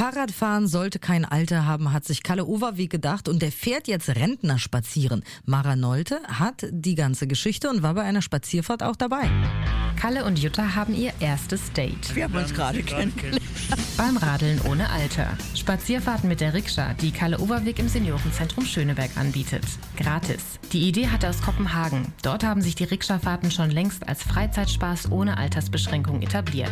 Fahrradfahren sollte kein Alter haben, hat sich Kalle Overweg gedacht, und der fährt jetzt Rentner spazieren. Mara Nolte hat die ganze Geschichte und war bei einer Spazierfahrt auch dabei. Kalle und Jutta haben ihr erstes Date. Wir haben uns gerade kennengelernt. Beim Radeln ohne Alter. Spazierfahrten mit der Rikscha, die Kalle Overweg im Seniorenzentrum Schöneberg anbietet. Gratis. Die Idee hatte aus Kopenhagen. Dort haben sich die Rikscha-Fahrten schon längst als Freizeitspaß ohne Altersbeschränkung etabliert.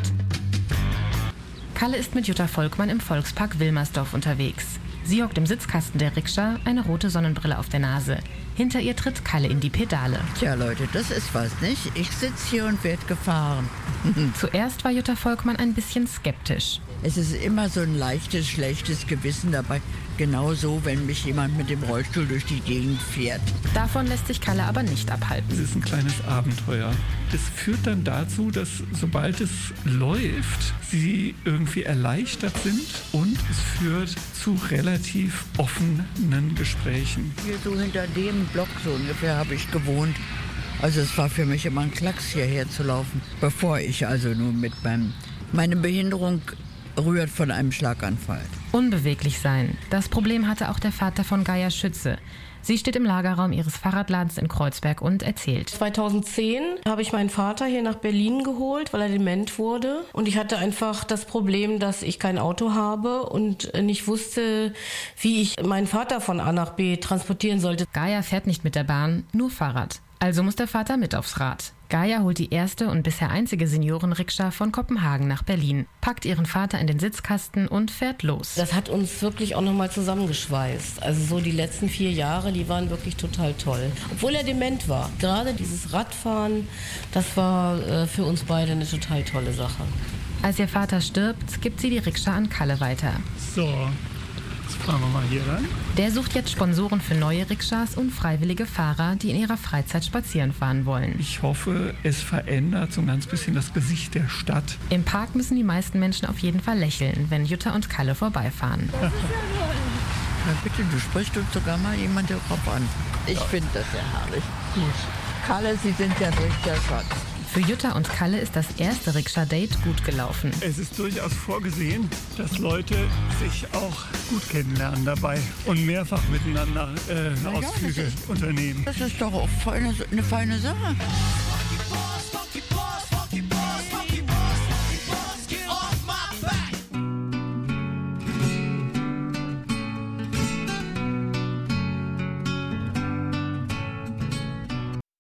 Kalle ist mit Jutta Volkmann im Volkspark Wilmersdorf unterwegs. Sie hockt im Sitzkasten der Rikscha, eine rote Sonnenbrille auf der Nase. Hinter ihr tritt Kalle in die Pedale. Tja Leute, das ist was, nicht? Ich sitze hier und werde gefahren. Zuerst war Jutta Volkmann ein bisschen skeptisch. Es ist immer so ein leichtes, schlechtes Gewissen dabei. Genauso, wenn mich jemand mit dem Rollstuhl durch die Gegend fährt. Davon lässt sich Kalle aber nicht abhalten. Es ist ein kleines Abenteuer. Es führt dann dazu, dass sobald es läuft, sie irgendwie erleichtert sind, und es führt zu relativ offenen Gesprächen. Hier so hinter dem Block so ungefähr habe ich gewohnt. Also es war für mich immer ein Klacks, hierher zu laufen, bevor ich also nur mit meine Behinderung rührt von einem Schlaganfall. Unbeweglich sein. Das Problem hatte auch der Vater von Gaia Schütze. Sie steht im Lagerraum ihres Fahrradladens in Kreuzberg und erzählt. 2010 habe ich meinen Vater hier nach Berlin geholt, weil er dement wurde. Und ich hatte einfach das Problem, dass ich kein Auto habe und nicht wusste, wie ich meinen Vater von A nach B transportieren sollte. Gaia fährt nicht mit der Bahn, nur Fahrrad. Also muss der Vater mit aufs Rad. Gaia holt die erste und bisher einzige Senioren-Rikscha von Kopenhagen nach Berlin, packt ihren Vater in den Sitzkasten und fährt los. Das hat uns wirklich auch nochmal zusammengeschweißt. Also so die letzten 4 Jahre, die waren wirklich total toll. Obwohl er dement war. Gerade dieses Radfahren, das war für uns beide eine total tolle Sache. Als ihr Vater stirbt, gibt sie die Rikscha an Kalle weiter. So, jetzt fahren wir mal hier rein. Der sucht jetzt Sponsoren für neue Rikschas und freiwillige Fahrer, die in ihrer Freizeit spazieren fahren wollen. Ich hoffe, es verändert so ein ganz bisschen das Gesicht der Stadt. Im Park müssen die meisten Menschen auf jeden Fall lächeln, wenn Jutta und Kalle vorbeifahren. Na bitte, du sprichst uns sogar mal jemand darauf an. Ich finde das sehr herrlich. Gut. Kalle, Sie sind ja ein richtiger Schatz. Für Jutta und Kalle ist das erste Rikscha-Date gut gelaufen. Es ist durchaus vorgesehen, dass Leute sich auch gut kennenlernen dabei und mehrfach miteinander Ausflüge unternehmen. Das ist doch auch eine feine Sache.